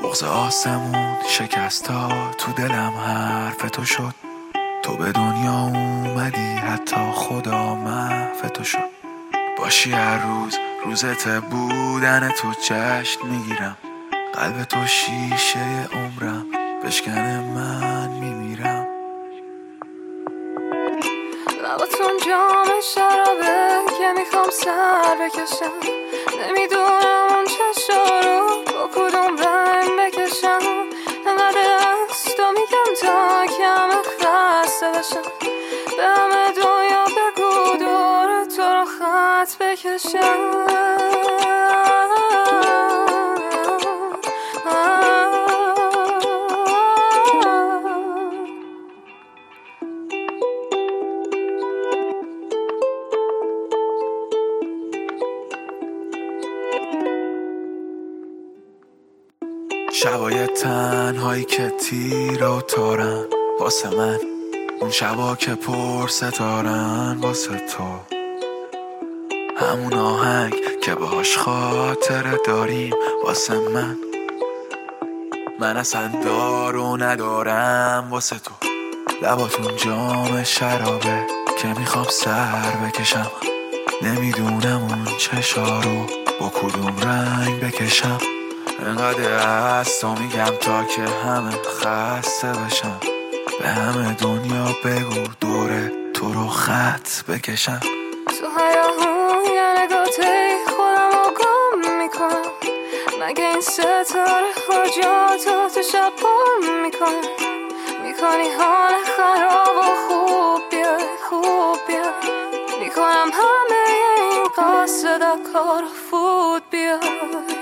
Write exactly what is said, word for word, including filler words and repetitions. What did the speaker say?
بغض آسمون شکست تا تو دلم حرف تو شد. تو به دنیا اومدی حتی خدا محو تو شد. باشی هر روز روزت بودن تو جشن میگیرم. قلب تو شیشه عمرم بشکنه من میمیرم. لباتون جام شرابه که میخوام سر بکشم. نمیدونم اون چشا رو با کدوم رنگ بکشم. انقدر از تو میگم تا کم خسته بشم. به همه دنیا بگو دور تو رو خط بکشم. شبای تنهایی که تیر و تارن واسه من، اون شبا که پر ستارن واسه تو. همون آهنگ که باهاش خاطره داریم واسه من. من اصلا دارو ندارم واسه تو. لباتون جام شرابه که میخوام سر بکشم. نمیدونم اون چشا رو با کدوم رنگ بکشم. انقدر از تو میگم تا که همه خسته بشم. به همه دنیا بگو دوره تو رو خط بکشم. تو هیاهون یه نگاهی خودم رو گم میکنم. مگه این ستاره خرجاتو تو شب پام میکنم. میکنی حال خراب و خوب بیای خوب بیای. میکنم همه این قصد کار فوت بیای.